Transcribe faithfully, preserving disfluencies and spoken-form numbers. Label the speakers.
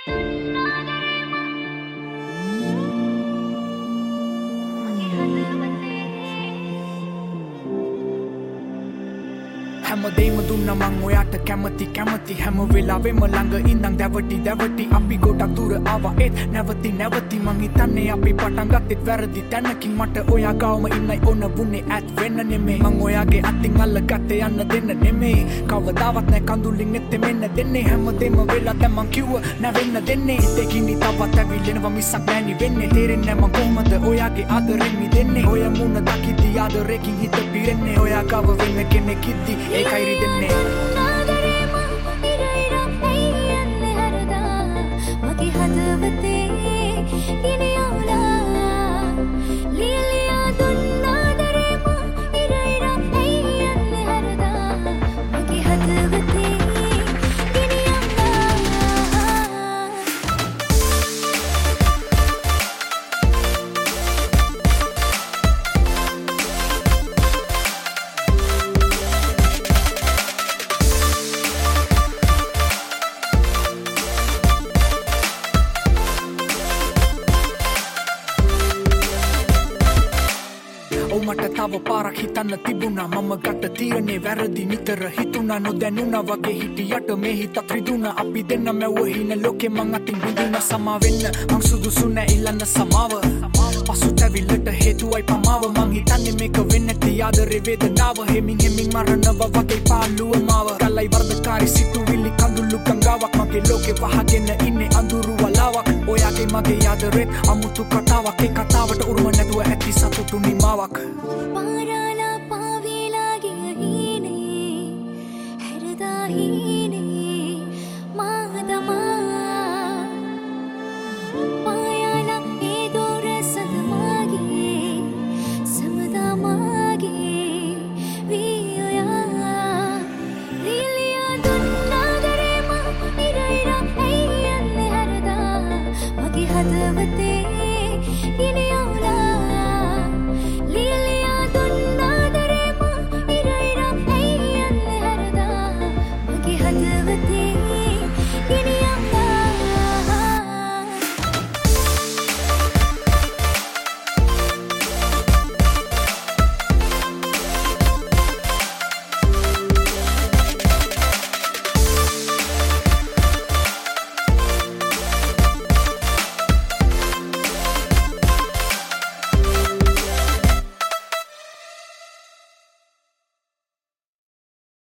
Speaker 1: හැමදේම දුන්න මං ඔයාට කැමති කැමති හැම වෙලාවෙම ළඟ ඉඳන් දැවටි දැවටි අපි ගොඩක් දුර ආවා ඒත් නැවති නැවති මං හිතන්නේ අපි පටන් ගත්තෙත් වැරදි තැනකින් මට ඔයා ගාවම ඉන්නයි ඕන වුනේ ඇත් වෙන්න නෙමේ මං ඔයාගේ අතින් අල්ලගත්තේ යන්න දෙන්න නෙමේ කවදාවත් නැ කඳුලින් නෙත්තේ මෙන්න දෙන්නේ හැමදේම වෙලා දැන් මං කිව්ව නැවෙන්න දෙන්නේ දෙකිනි තවත් ඇවිල්ලෙනවා මිසක් නෑනි වෙන්නේ තේරෙන්නේ මං කොහමද ඔයාගේ ආදරෙන් මිදෙන්නේ ඔය මුණ දකිද්දි ආදරේකින් හිත පිරෙන්නේ ඔයා ගාව වෙන්න කෙනෙක් ඉද්දි ඒකයි රිදෙන්නේ මට තව පාරක් හිතන්න තිබුණා මම ගත්ත තීරණේ වැරදි නිතර හිතුණා නොදැනුණා වගේ හිටියට මේ හිතත් රිදුණා අපි දෙන්න මැව්ව හින ලෝකෙ මං අතින් බිඳුණා සමා වෙන්න මං සුදුසු නෑ ඉල්ලන්න සමාව පසුතැවිල්ලට හේතුවයි පමාව මං හිතන්නේ මේක වෙන්නේ නැති ආදරේ වේදනාව හෙමින් හෙමින් මරනවා වගේ පාළුව මාව කලයි වර්ධකාරී සිතුවිලි කඳුළු ගංගාවක් මගේ ලෝකෙ වහගෙන ඉන්නේ අඳුරු වලාවක් ඔයාගේ මගේ ආදරේ අමුතු කතාවක් ඒ කතාවට උරුම නැතුව ඇති සතුටු නිමාවක්
Speaker 2: පාරාලා පාවිලා ගිය හීනේ හැරදා හීනේ මාදමා පායාලා ඒ දොර සදමාගේ සමදා මාගේ වියයා ලිලියා දුන්නාදරේම ඉර ඉර ඇයන්නේ හැරදා මගේ හදවතේ ගිනියවලා with